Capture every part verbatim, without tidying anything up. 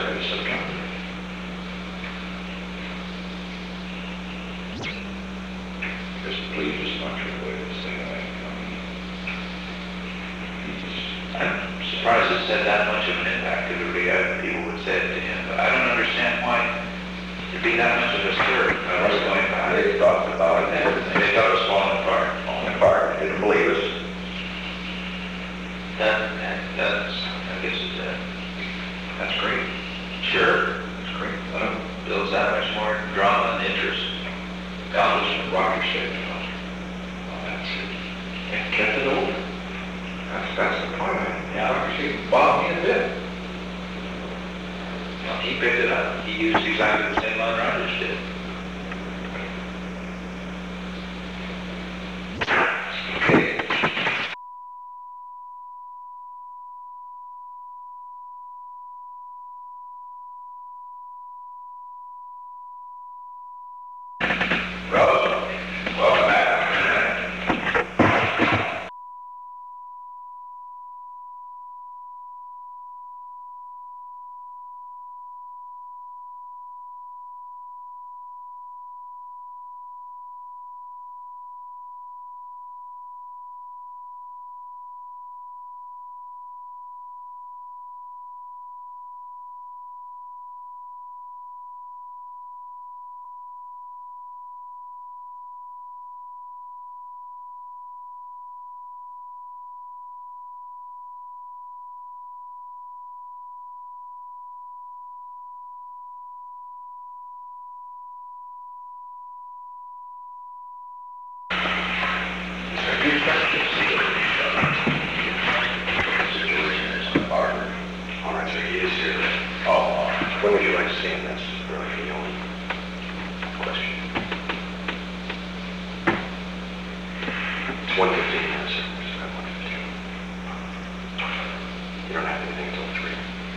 early September. Just please just not your way to say that. I mean, he's, I'm surprised it had that much of an impact. Everybody, uh, people would say it to him, but I don't understand why it'd be that much of a stir. I was going back. they talked about it and everything. They thought it was falling apart. Falling apart, didn't believe us. That, that, that's, I guess it's, uh, That's great. sure, That's great. let him builds that much more drama and interest. Congressman Roger said, you know, well, that's it. And kept it open. That's, that's the point. Yeah. Roger said, Bob, me a bit. Well, he picked it up. He used exactly the same line Rogers did. Okay. Well, welcome back. You're trying to see what the situation is in Harvard. All right, so he is here. Oh, when would you like to see him? That's really the only question. It's one fifteen minutes. It's about one fifteen. You don't have anything until three.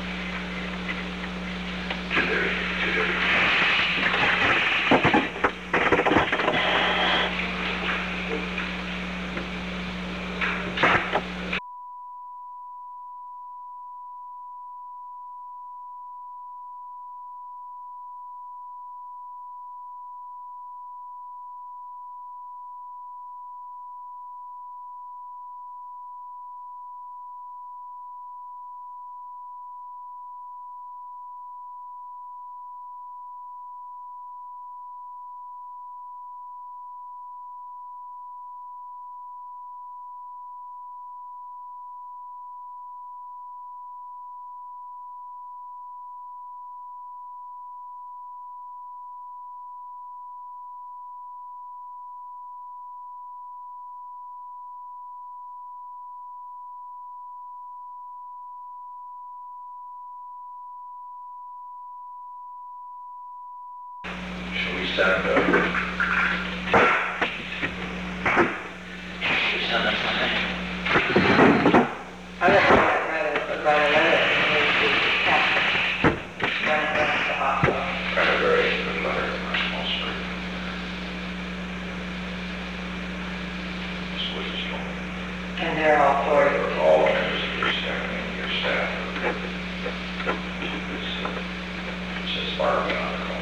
Two thirty. Two thirty. Shall we stand up? You sound like my name. I would rather write a letter and maybe have run it down to the hospital. Write a very good letter from our small street. This was his home. And they're all for They you. were all members of your staff and your staff. It says Barbie on the call.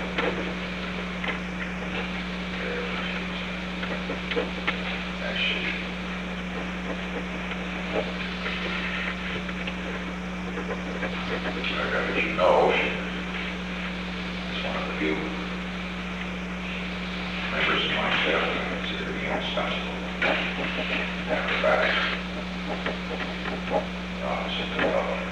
Actually, I gotta let you know, she is one of the few members of my staff that I consider to be indispensable. After back, office of development.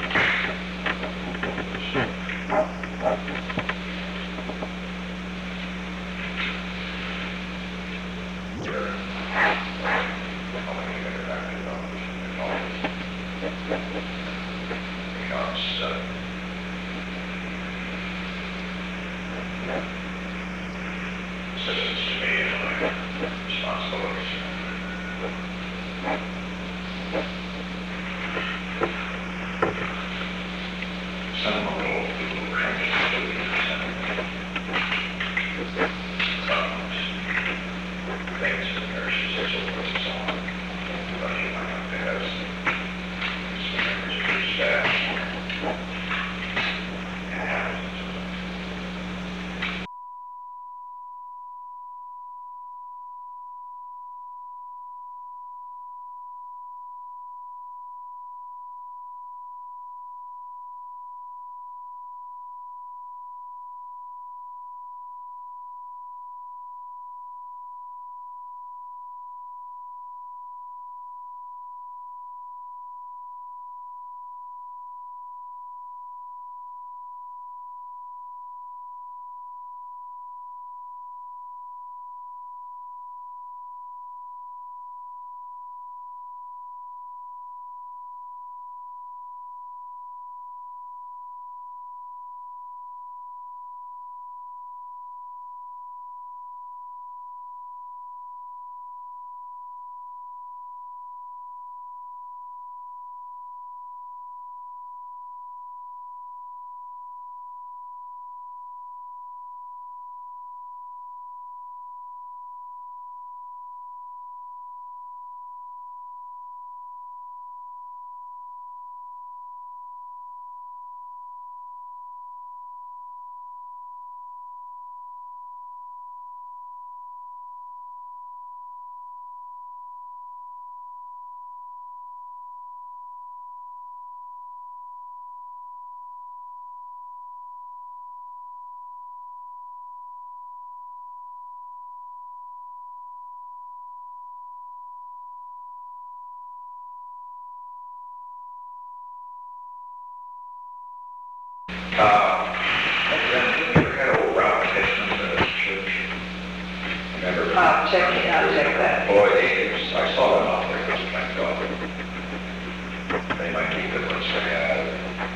Citizens to me and my responsibilities. Some of the old people who trained us to be problems, things for nurses, and so forth and so on. But you might have to have some members of your staff. And I'll check it, I'll check that. Boy, they, I saw them out there, just thank God. They might be good ones to have.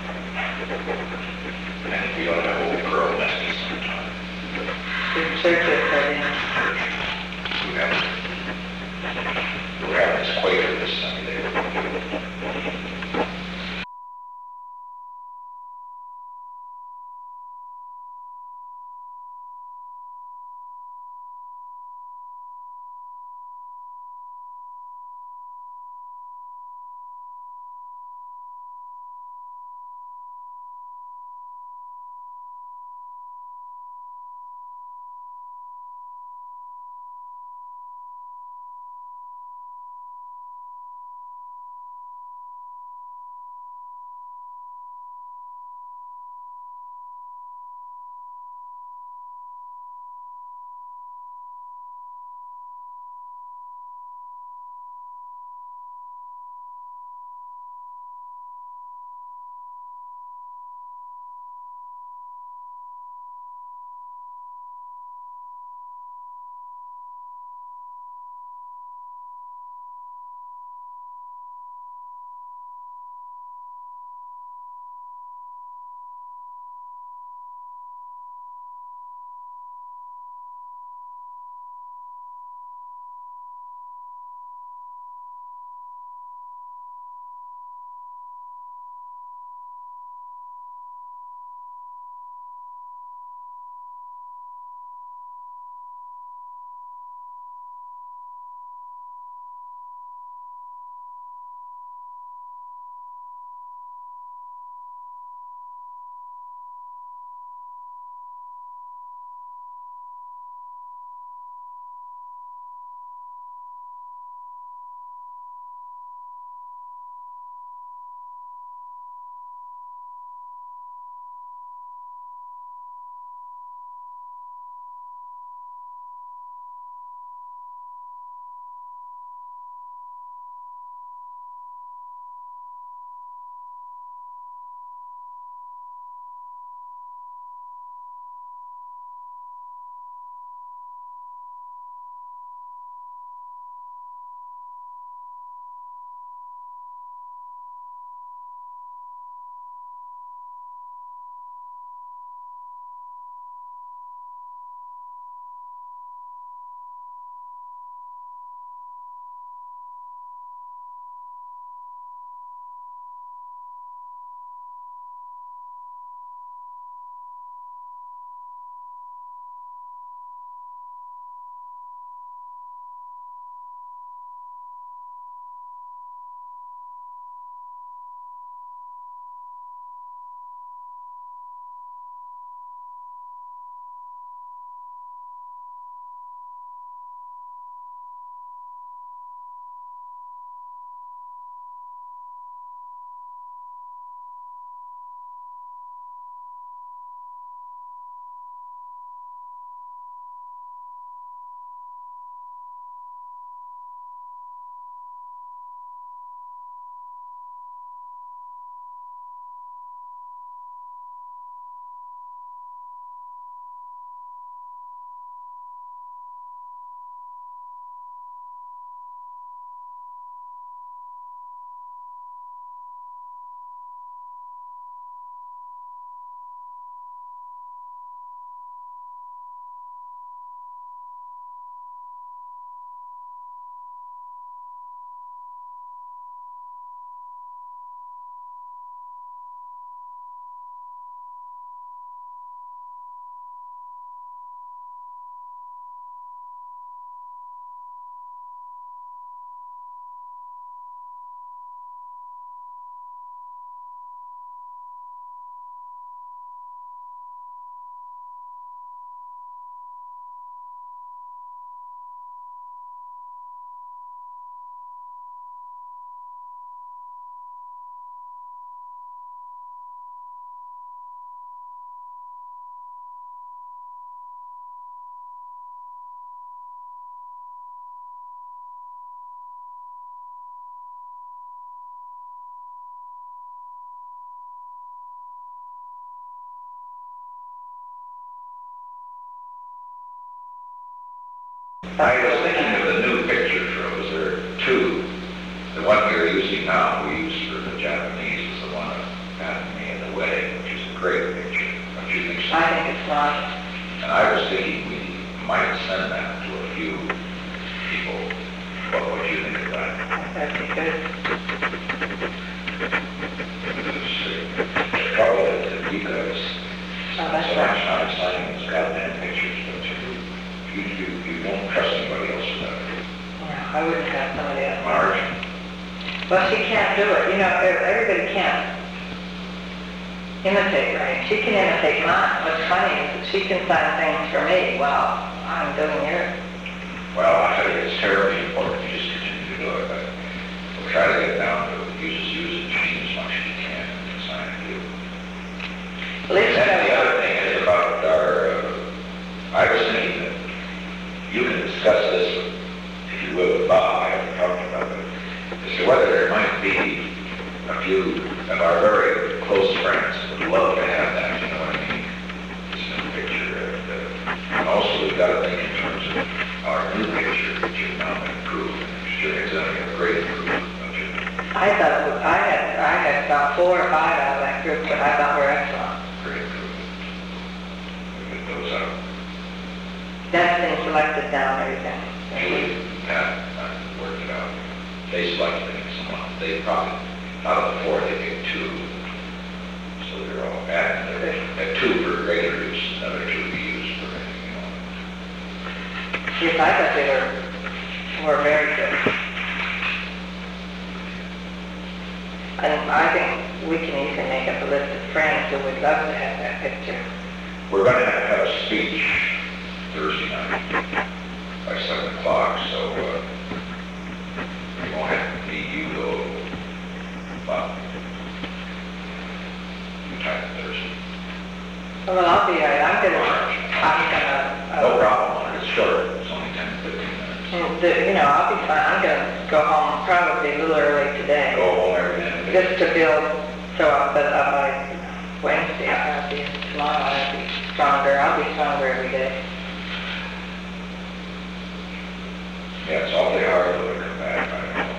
And we ought to have old Pearl Nestle sometime. We can search it for them. We have, we're having this Quaker this Sunday. I was thinking of the new pictures, Rose, there are two. The one we're using now, we use for the Japanese, is the one of Pat and me at the wedding, which is a great picture. Don't you think so? I think it's not. And I was thinking we might send that to a few people. What would you think of that? That'd be good. The trouble is that you guys, Oh, so that's much right. time signing those goddamn pictures, don't you? You, you, you won't trust anybody else with that. Yeah, I wouldn't have somebody else. Marge? Well, she can't do it. You know, ev- everybody can't imitate, right? She can imitate mine. What's funny is that she can sign things for me while I'm doing yours. Well, I tell you, it's terribly important. You just continue to do it, but we'll try to get down to use, use the machine as much as you can and sign it to you. Well, And it's then the uh, other thing is about our, uh, I was thinking that you can discuss this, with, if you will, with Bob. I haven't talked about it. As to whether there might be a few of our very close friends that would love to have that, you know what I mean? This new picture. And, uh, and also we've got to think in terms of our new picture, which has now been improved. I'm sure it's going to be a great improvement, don't you? I thought, it was- I had, I had about four or five out of that group that I thought were excellent. Great improvement. We'll get those out. That's been selected down, everything. Julie, Pat, uh, worked it out. They selected someone, they probably, out of the four, they picked two. So they're all, and they're, they're two for regular use, another two to use for, you know. Yes, I thought they were, were very good. And I think we can even make up a list of friends who would love to have that picture. We're gonna have to have a speech Thursday night by seven o'clock, so, uh, we won't have to be you go, well, you type Thursday. Well, I'll be, right. I'm gonna, March. I'm gonna, uh, No problem, it's short, it's only ten, fifteen minutes. and the- you know, I'll be fine. I'm gonna go home probably a little early today. Go home every minute. Just to build, so I'll, but uh, by Wednesday, I'll be, tomorrow I'll be stronger. I'll be stronger every day. Yeah, it's awfully hard to come back, I don't know.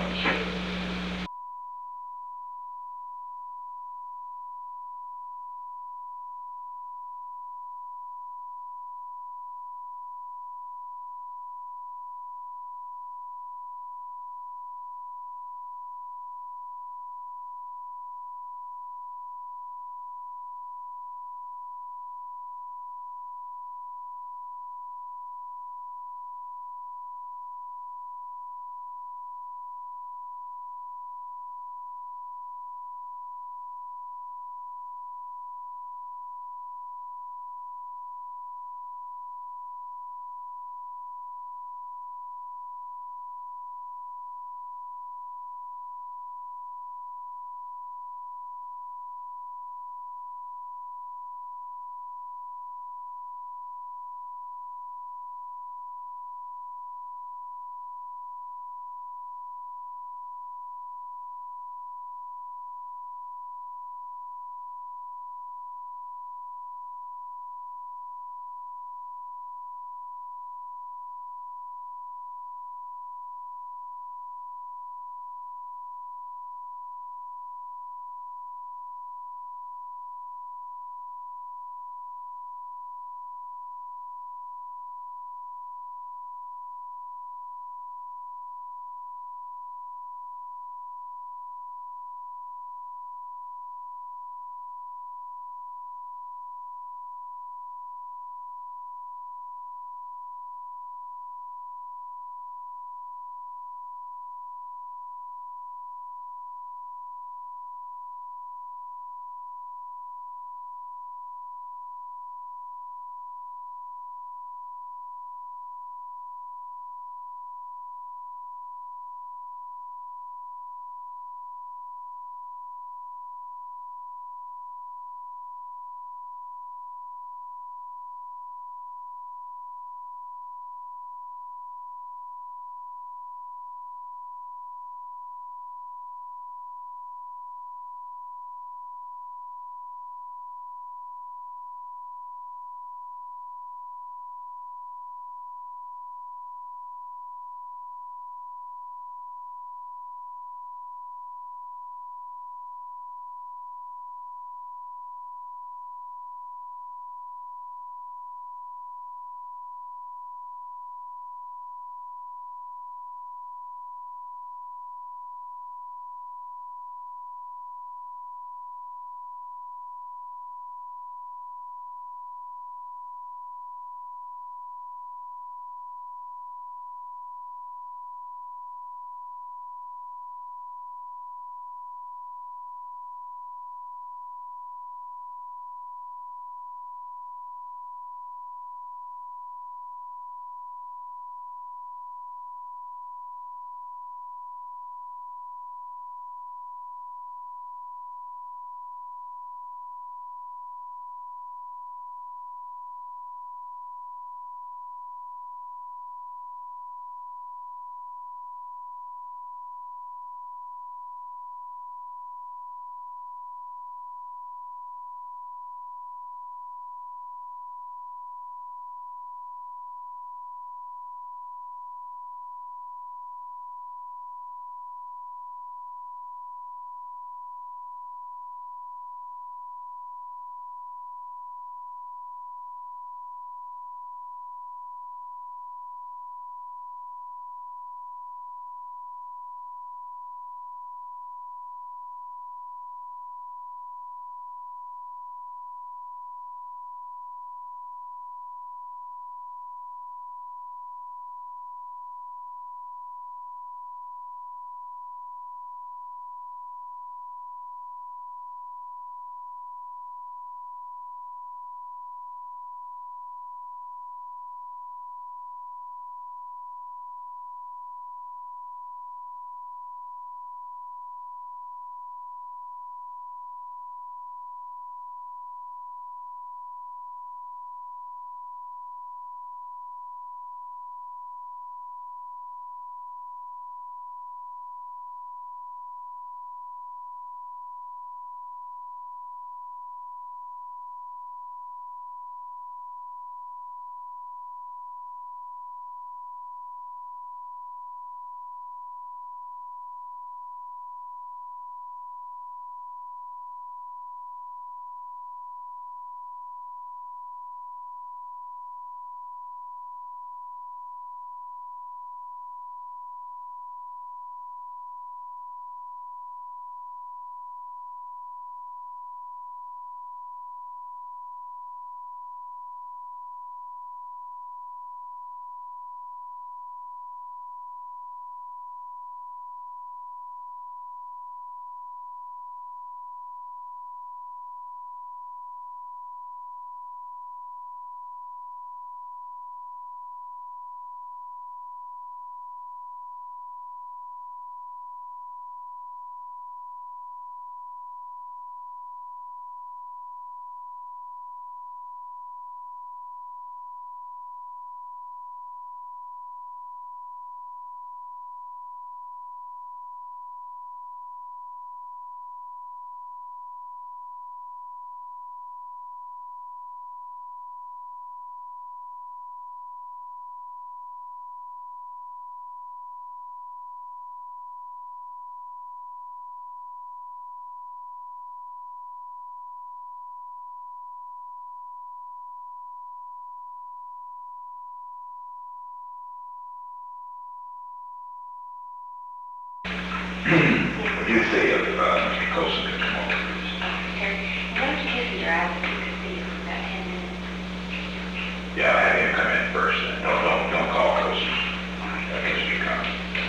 you see if uh, Mister Colson can come over, please? Terry, why don't you give your address so you can see you for about ten minutes? Yeah, have him come in first. Don't, don't, don't call Colson. That gives me come.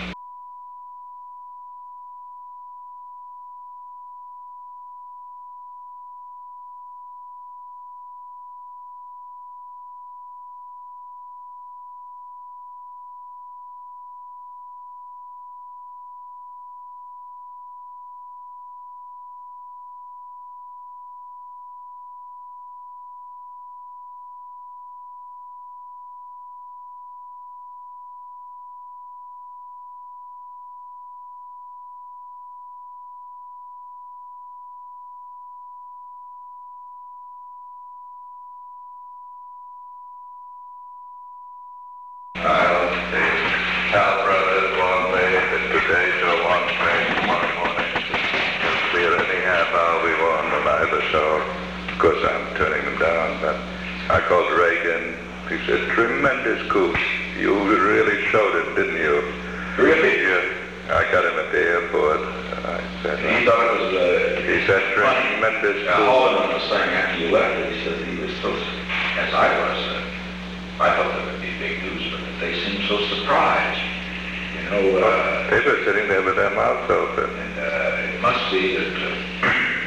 I'll see. Cal Brothers one way, today show one way, tomorrow morning. If we're any half hour, we won on either show. Of course, I'm turning them down, but I called Reagan. He said, tremendous coup. You really showed it, didn't you? Really? Yeah. I got him at the airport. I said, He thought it was, uh... he said, tremendous Uh, coup. Holland was saying after you left, he said he was so, as I was, uh, I thought that would be big news, but they seemed so surprised. You know, uh, They were sitting there with their mouths open. and, uh, it must be that, uh,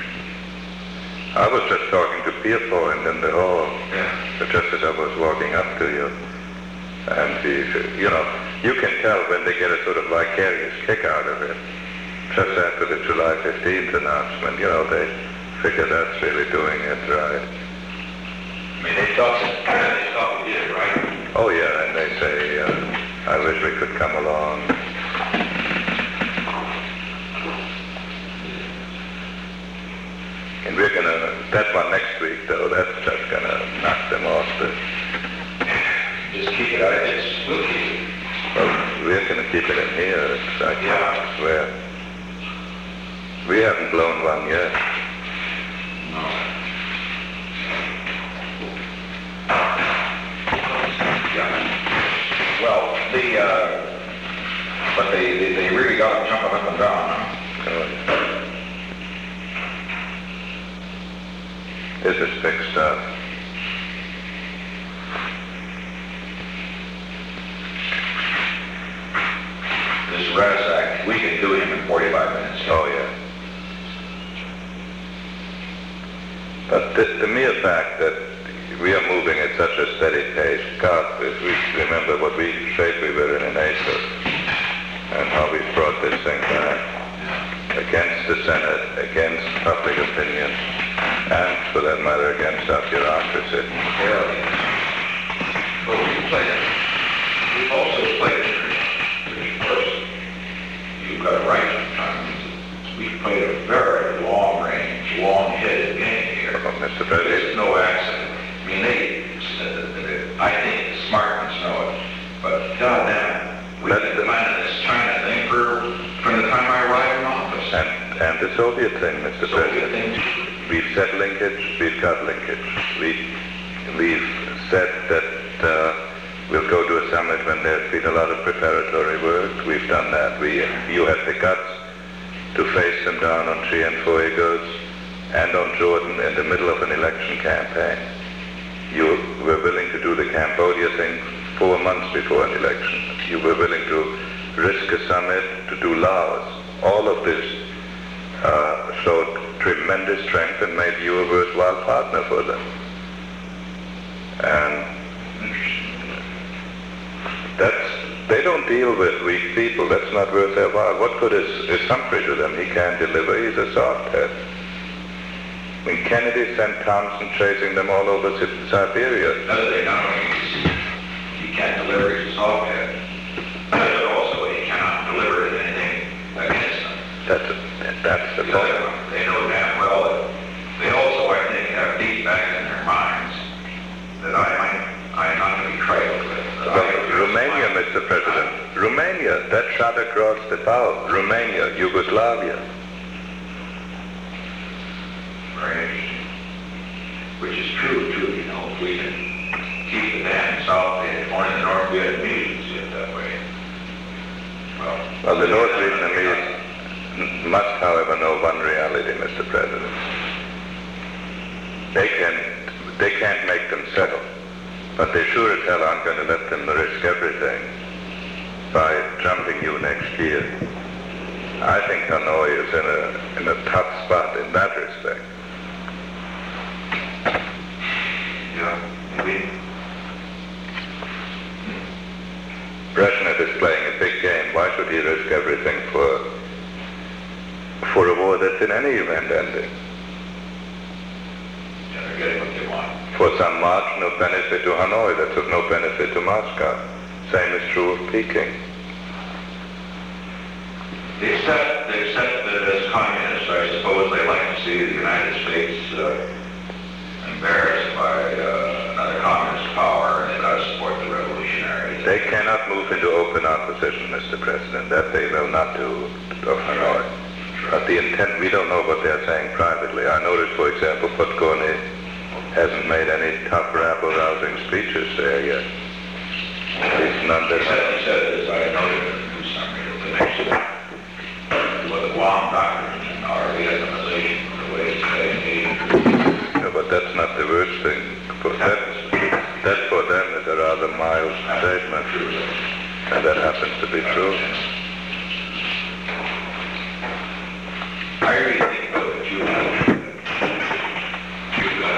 I was just talking to Pierpoint in the hall. yeah, Just as I was walking up to you. And he said, you know, you can tell when they get a sort of vicarious kick out of it. Just after the July fifteenth announcement, you know, they figure that's really doing it right. I mean, they thought, they thought we did it right. Oh yeah, and they say, uh, I wish we could come along. And we're gonna, that one next week though, that's just gonna knock them off the, Just keep it out, it's, we'll keep it. well, we're gonna keep it in here, it's, I Yeah. can't swear. We haven't blown one yet. No. Yeah. Well, the, uh, but they, they, they really got them jumping up and down, huh? Oh, this is big stuff. This Razak, we can do him in forty-five minutes. Oh, yeah. But the, the mere fact that we are moving at such a steady pace, God, if we remember what we shape we were in in April, and how we brought this thing back against the Senate, against public opinion, and for that matter, against our bureaucracy. Yeah. Well, we played it. We've also played it pretty close. You've got it right sometimes. We played a very long-range, long-headed game here. Oh, Mister It's President, no accident. I mean, they, uh, I think the smart ones know it, but goddamn, we've Let been them- planning this China thing for, from the time I arrived in office. and, and the Soviet thing, Mister So we President. think, We've said linkage, we've got linkage. We, we've said that uh, we'll go to a summit when there's been a lot of preparatory work. We've done that. We, you had the guts to face them down on Cienfuegos and on Jordan in the middle of an election campaign. You were willing to do the Cambodia thing four months before an election. You were willing to risk a summit, to do Laos. All of this uh, showed tremendous strength and made you a worthwhile partner for them. And that's, they don't deal with weak people. That's not worth their while. What good is, is Humphrey to them? He can't deliver. He's a soft head. When Kennedy sent Thompson chasing them all over Si- Siberia. another thing, not only is he can't deliver, he's a soft head, but also he cannot deliver anything against them. That's, that's the The point. other one, they know damn well that they also, I think, have deep back in their minds that I might, I'm not going to be trifled with. that I- Well, Romania, Mister President. Romania, that shot across the bow. Romania, Yugoslavia. Very interesting. Which is true, too, you know, if we can keep the damn South or the North Vietnamese, see it that way. Well, Well, the North Vietnamese, must, however, know one reality, Mister President. They can, they can't make them settle, but they sure as hell aren't going to let them risk everything by trumping you next year. I think Hanoi is in a, in a tough spot in that respect. Yeah, maybe. Brezhnev is playing a big game. Why should he risk everything for for a war that's in any event ending? Yeah, they're getting what they want. For some margin of benefit to Hanoi that took no benefit to Moscow. Same is true of Peking. They accept, they accept that as communists, I suppose they like to see the United States uh, embarrassed by uh, another communist power, and they've got to support the revolutionaries. They cannot move into open opposition, Mister President. That they will not do of Hanoi. But the intent, we don't know what they're saying privately. I noticed, for example, Podgorny hasn't made any tough, rabble-rousing speeches there yet. At least none that... He said, he said, as I noted in the news summary, that the next, what the Guam doctrine or Vietnamization of the way it's today. No, but that's not the worst thing. For that, that for them is a rather mild statement. And that happens to be true. I really think, though, that you have, you've got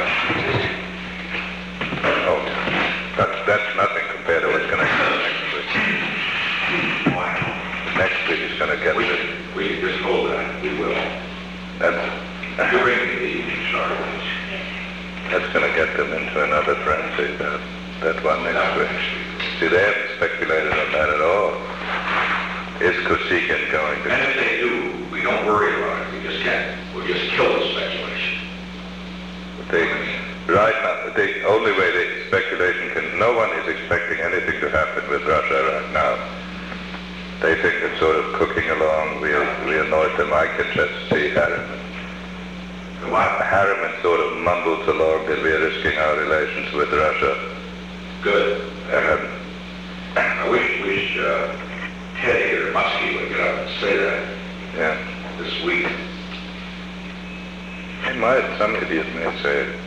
Oh, that's, that's nothing compared to what's going to happen next week. why Next week is going to get we this. can, we can just hold that, we will. That's, You bring me the evening star, please. that's going to get them into another frenzy, that, that one next week. See, they haven't speculated on that at all. Is Kosygin going to... And if they do, we don't worry about it, we just can't, we'll just kill the speculation. They, right now, the only way the speculation can... No one is expecting anything to happen with Russia right now. They think it's sort of cooking along. We'll, we annoyed them. I can just see Harriman. What? Harriman sort of mumbles along that we are risking our relations with Russia. Good. Um, I wish, wish, uh, Teddy or Muskie would get up and say that yeah. this week. He might. Some idiot may say it.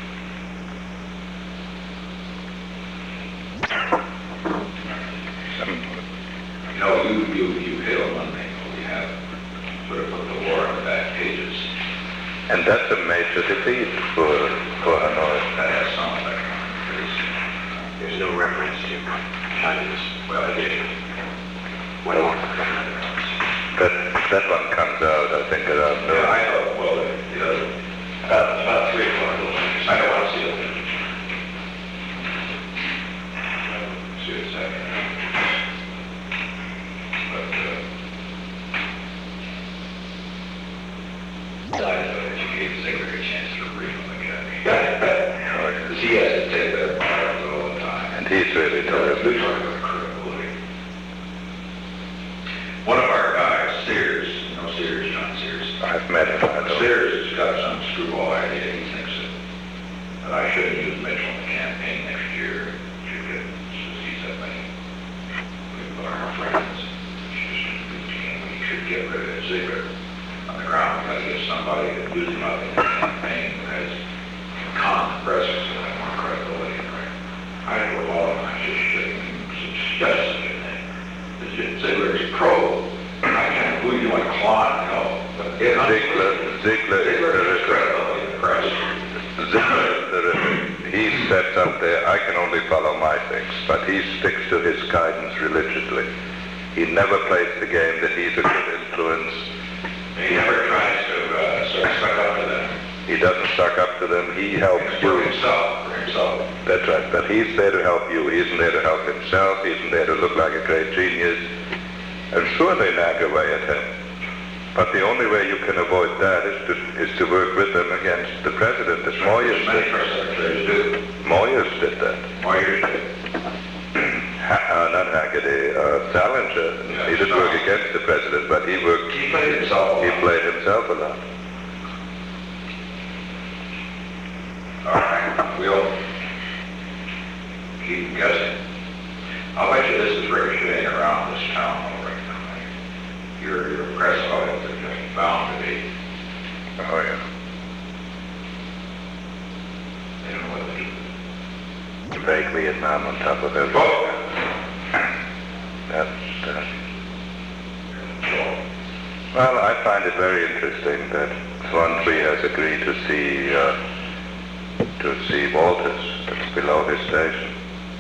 Some, You know, you, you, you hit on one thing, we have sort of put the war on the back pages. and that's a major defeat for, for Hanoi. That has some effect on it, pretty soon. There's no reference to China's. Well, it did. What do you want? That, that one comes out, I think, around Yeah, noon. I thought, well, the, the other, about, about three o'clock, I don't want to see it. See what's happening. But, uh, I know that you gave Ziegler a chance to read them again. Because he has to take that part all the time. And he's really You know, terrific. we talk about credibility. One of our guys, Sears, you know Sears, John Sears. I've met him, I know. Sears has got some screwball idea. He thinks that, that I shouldn't use Mitchell in the campaign next year. Should get, he said, like, we are friends. We should get rid of Ziegler on the ground. We gotta get somebody that use him up in the campaign that has common presence and have more credibility. Right? I know with all of them, I just shouldn't suggest such a thing. Ziegler is pro. I can't, who you want to clone, no. But it, Ziegler, Ziegler is Ziegler is terrific. credibility in the press. Ziegler is terrific. He sets up there, I can only follow my things, but he sticks to his guidance religiously. He never plays the game that he's a good influence. He never tries to uh, sort of suck up to them. He doesn't suck up to them, he helps For you. himself, for himself. That's right, but he's there to help you. He isn't there to help himself. He isn't there to look like a great genius. And sure, they nag away at him. But the only way you can avoid that is to is to work with them against the president, as Moyers Many did. press secretaries do. Moyers did that. Moyers did. Ha- uh, not Haggerty, uh, Salinger. He didn't work against the president, but he worked. He played himself. He played himself a lot. All right, we'll keep guessing. I'll bet you this is ricocheting around this town all right now. Your, your press audience are just bound to be. Oh, yeah. They don't know what to do. Vague Vietnam on top of everything. Oh, That's, uh, sure. well, I find it very interesting that Swansea has agreed to see, uh, to see Walters. It's below his station.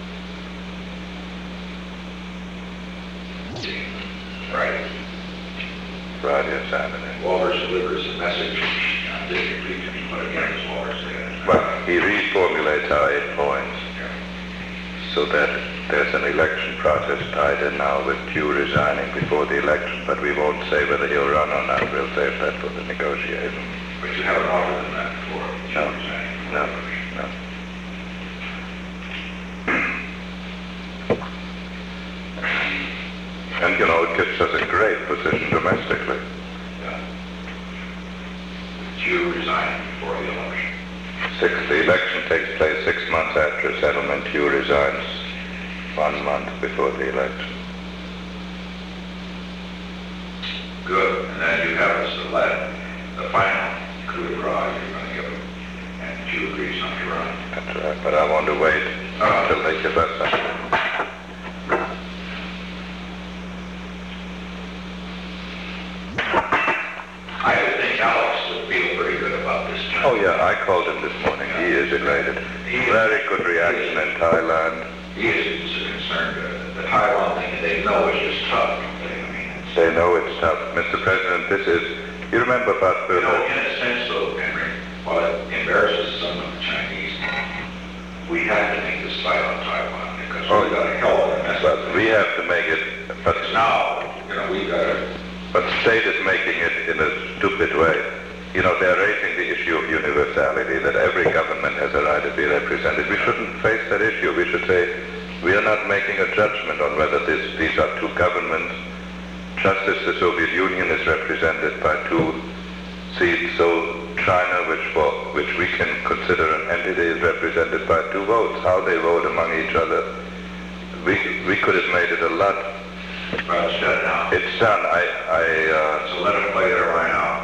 Right. Friday or Saturday. Walters delivers a message, uh, district police, but again, it's Walters there. Well, he reformulates our eight points so that there's an election process tied in now with Q resigning before the election, but we won't say whether he'll run or not. We'll save that for the negotiation. But you haven't offered them that before. No, no, no. And, you know, it gives us a great position domestically. Yeah. You resigning before the election. Six, the election takes place six months after a settlement. Q resigns one month before the election. Good. And then you have us the letter, the final coup de grace you're going to give them. And you agrees not to run. That's right, but I want to wait Oh. until they give us something. I would think Alex would feel pretty good about this. Oh yeah, I called him this morning. He is elated. He is- Very good reaction in Thailand. He is concerned uh, the Taiwan thing, they know it's just tough, don't they? I mean, it's, They know it's tough. Mister President, this is, you remember about you know, Berlin? in a sense though, Henry, while it embarrasses some of the Chinese, we have to make this fight on Taiwan because Oh, we've got a hell of a mess. But we have to make it, but, Now, you know, we've got to, but the state is making it in a stupid way. You know, they're raising the issue of universality, that every government has a right to be represented. We shouldn't face that issue. We should say, we are not making a judgment on whether this, these are two governments. Just as the Soviet Union is represented by two seats, so China, which for, which we can consider an entity, is represented by two votes. How they vote among each other, we we could have made it a lot. well, it's done now. It's done. I I uh, So let them play their line out.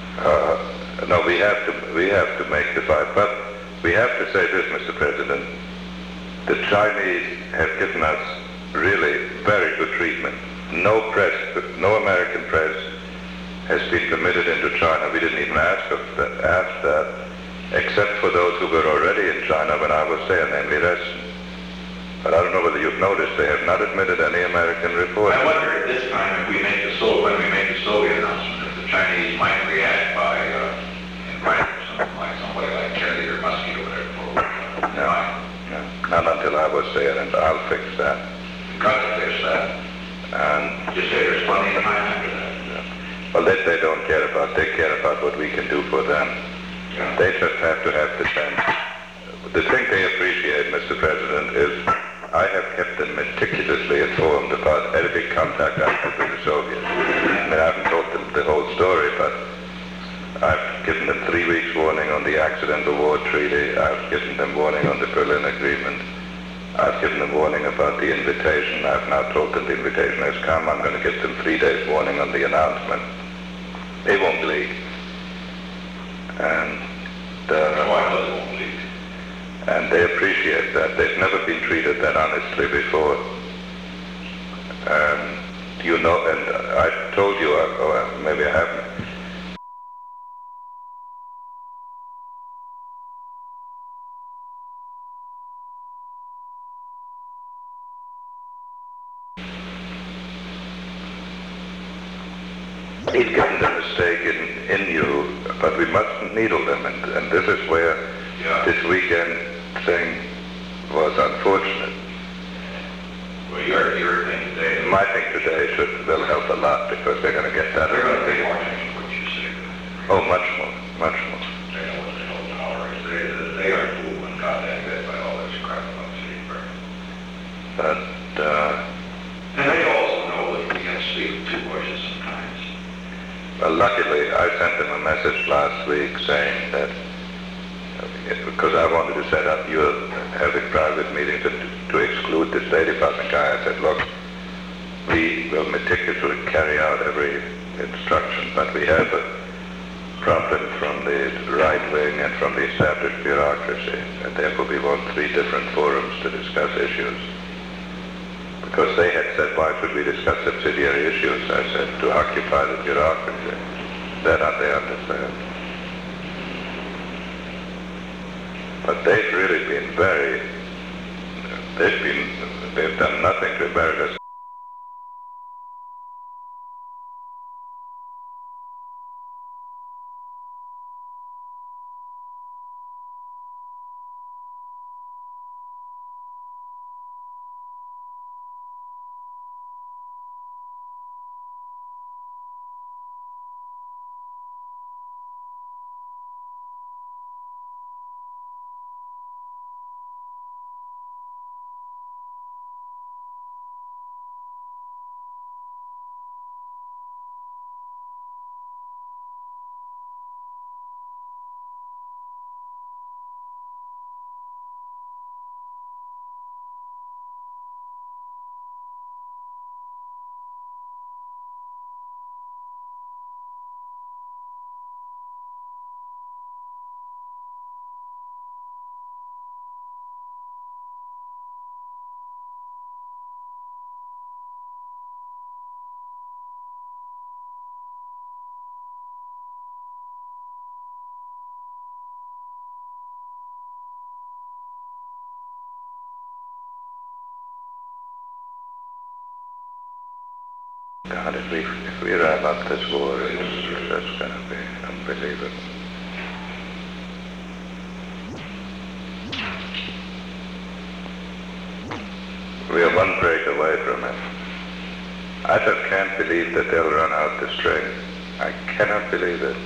uh, no, we have to we have to make the fight. But we have to say this, Mister President. The Chinese have given us really very good treatment. No press, no American press has been permitted into China. We didn't even ask of that, ask that, except for those who were already in China when I was there, namely Reston. But I don't know whether you've noticed, they have not admitted any American reporters. I wonder at this time if we make the Soviet, when we make the Soviet announcement, if the Chinese might react by uh, inviting something like somebody like Kennedy or Muskie or whatever for uh, No. fine. No, not until I was there, and I'll fix that. We've got to fix that. And Just say there's plenty of time after that. well, that they don't care about. They care about what we can do for them. Yeah. They just have to have the sense. The thing they appreciate, Mister President, is I have kept them meticulously informed about every contact I had with the Soviets. I mean, I haven't told them the whole story, but I've given them three weeks warning on the Accidental War Treaty. I've given them warning on the Berlin Agreement. I've given them warning about the invitation. I've now told them the invitation has come. I'm going to give them three days warning on the announcement. They won't leak. And, No, uh, I know they won't leak. and they appreciate that. They've never been treated that honestly before. Um, you know, and I told you, uh, or maybe I haven't, he's given them a stake in, in you, but we mustn't needle them. And, and this is where Yeah. this weekend thing was unfortunate. Well, your, your thing today, My thing today should will help a lot because they're going to get that. they're going to pay more attention to what you say. Oh, much more, much more. They know what the hell power is. They, they aren't fooled and got that bit by all this crap about city burning. But uh, And they also know that we can speak with two voices sometimes. well, luckily, I sent them a message last week saying that because I wanted to set up you having private meetings and to, to exclude the State Department guy, I said, look, we will meticulously carry out every instruction, but we have a problem from the right wing and from the established bureaucracy, and therefore we want three different forums to discuss issues. Because they had said, why should we discuss subsidiary issues? I said, to occupy the bureaucracy. That they understand. But they've really been very, they've been, they've done nothing to America's. God, if we, if we wrap up this war, it's just going to be unbelievable. We are one break away from it. I just can't believe that they'll run out the string. I cannot believe it.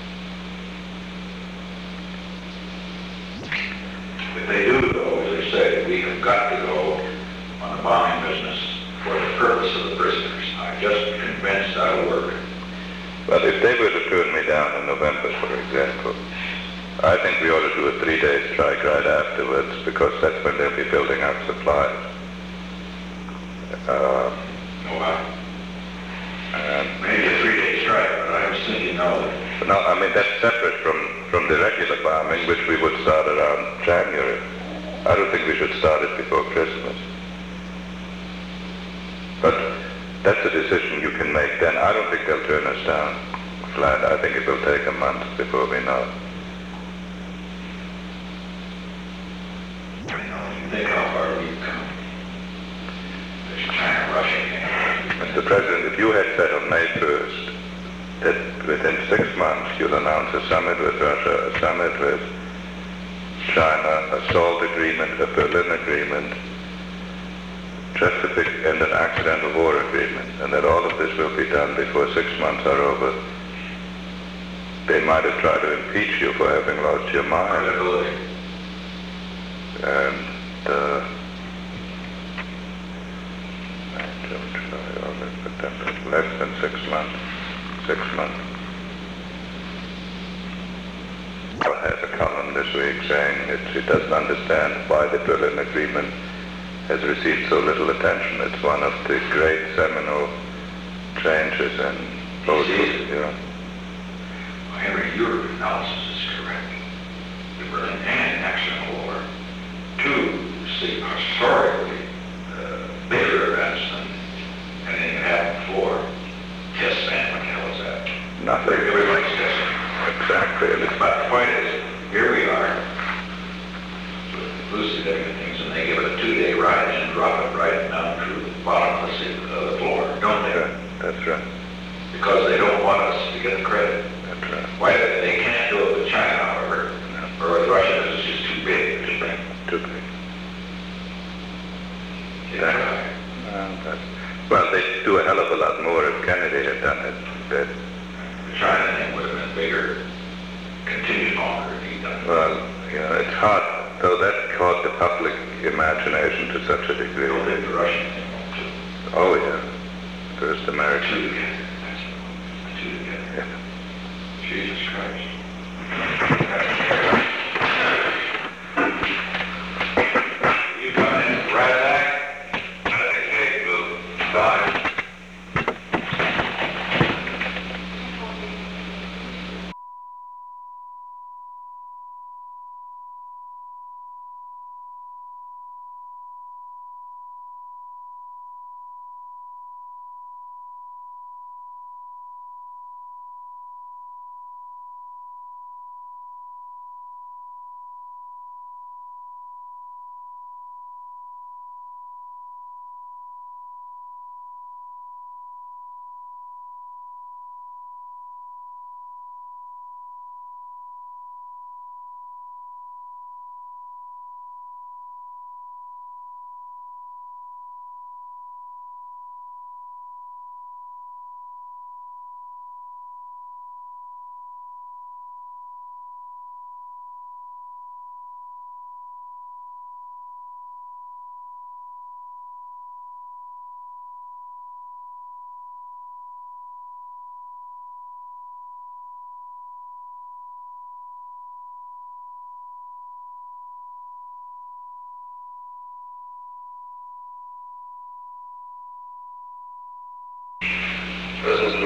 If they do, though, as I say, we have got to go on the bombing business for the purpose of the prisoners. I'm just convinced that'll work. But if they were to turn me down in November, for example, I think we ought to do a three-day strike right afterwards, because that's when they'll be building up supplies. Uh, Oh, wow. and Maybe a three-day strike, but I was thinking, no, no, I mean, that's separate from, from the regular bombing, which we would start around January. I don't think we should start it before Christmas. But that's a decision you can make then. I don't think they'll turn us down flat. I think it will take a month before we know. you know, think how far we've come. There's China, Russia, and Mister President, if you had said on May first that within six months you'll announce a summit with Russia, a summit with China, a SALT agreement, a Berlin agreement, just a big, and an accidental war agreement, and that all of this will be done before six months are over, they might have tried to impeach you for having lost your mind. credibility. And uh, June, July, August, September, less than six months. Six months. Well, has a column this week saying it, it doesn't understand why the Berlin Agreement has received so little attention. It's one of the great seminal changes in both. Indeed. Yeah. Henry, your analysis is correct. The Berlin and accidental war, two see historically uh, bigger events than anything that happened before. Yes, man, what the hell is that? Nothing. Everybody's guessing. Exactly. And it's But the point is, here we are, elucidating things, and they give it a two-day ride and drop it right down through the bottom of the, of the floor, don't they? right. That's right. Because they don't want us to get the credit. That's right. Why they, they can't do it with China, however, or with Russia, because it's just too big to bring. Too big. They That- try. uh, that's- Well, they'd do a hell of a lot more if Kennedy had done it. But, The China thing would have been bigger, continued longer if he'd done it. well, you know, it's hard, though that caught the public imagination to such a degree. They'll think the Russian thing won't too. Oh, yeah. First Two American. together, that's what, two together. Yeah. Jesus Christ. You got in right back? I think they will die.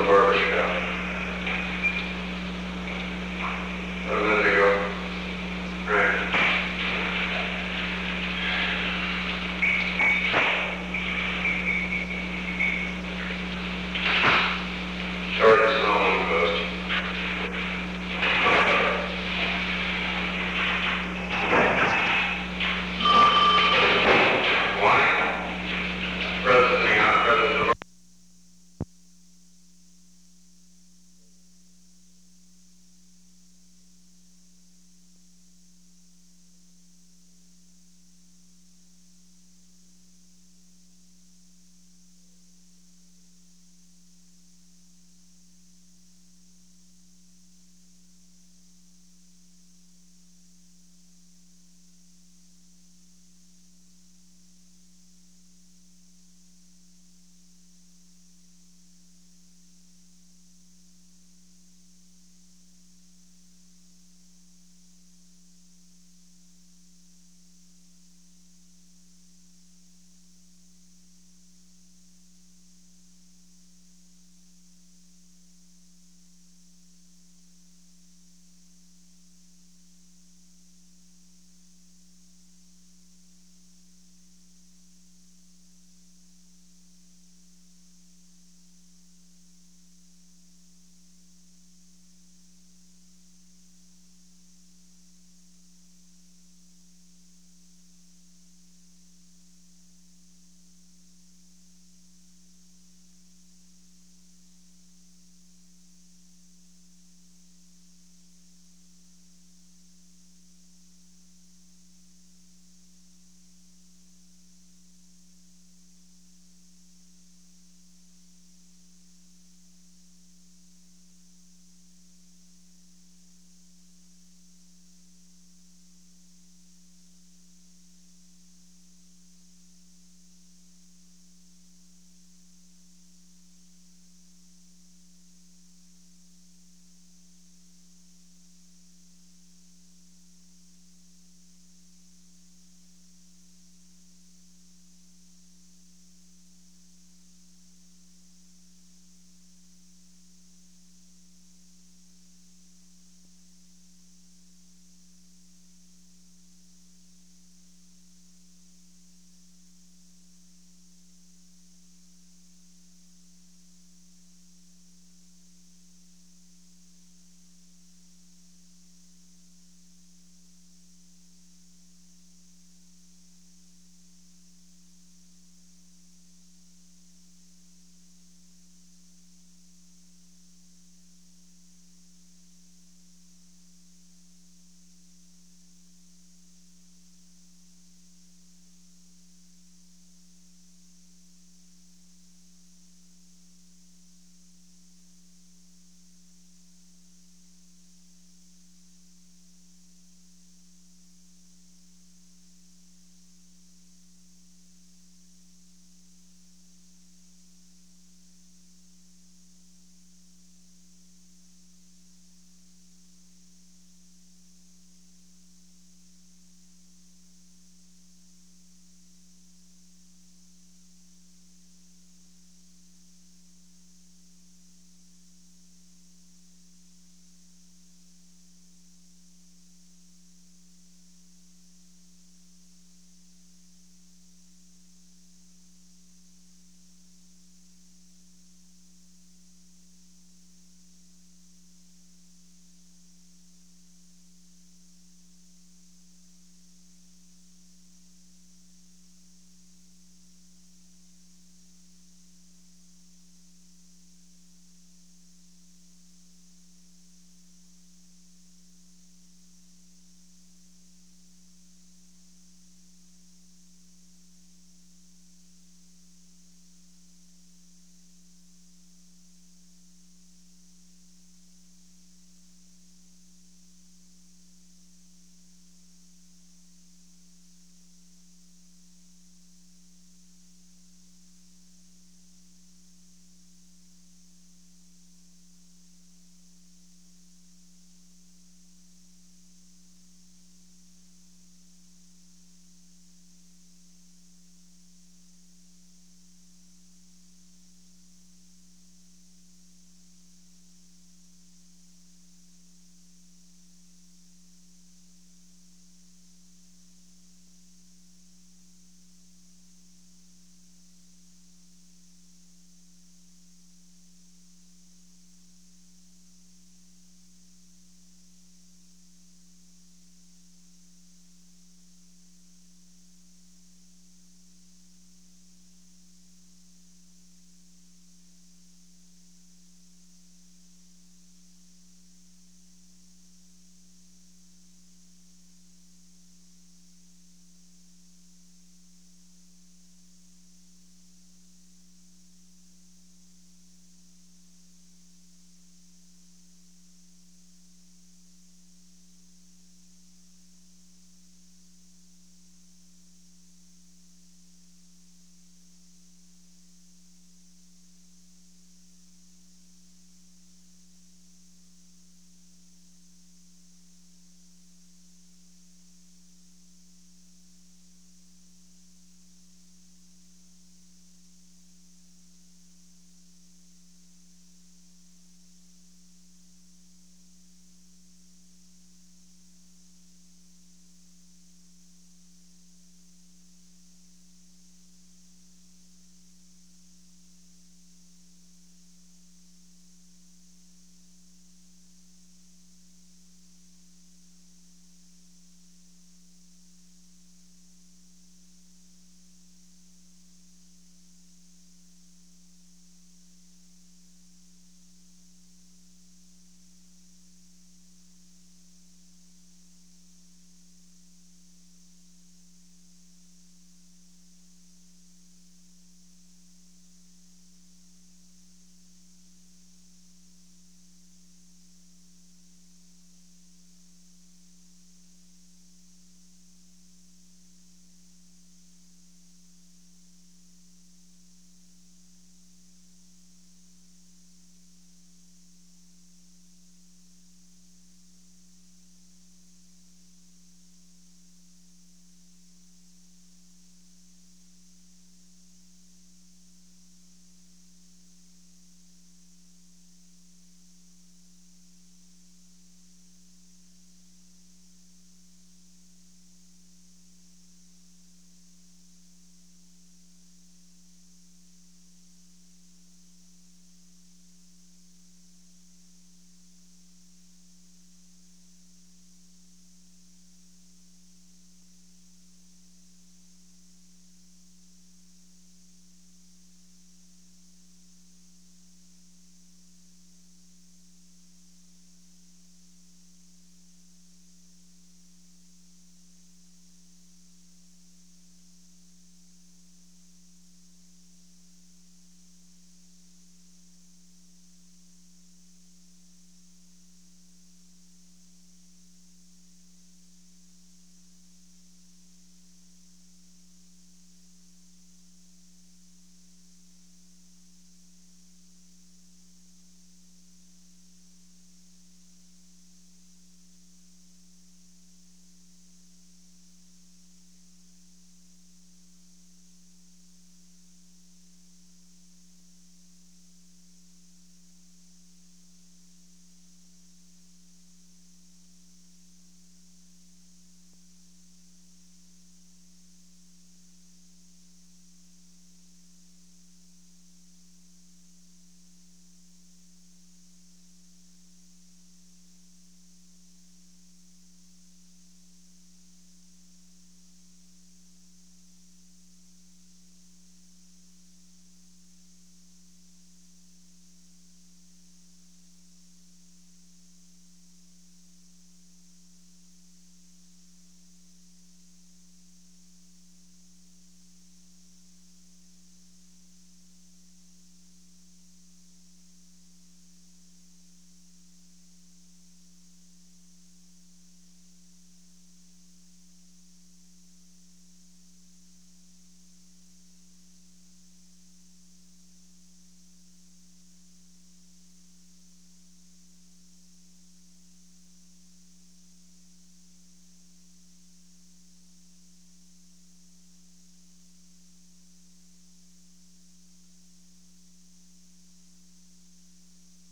the works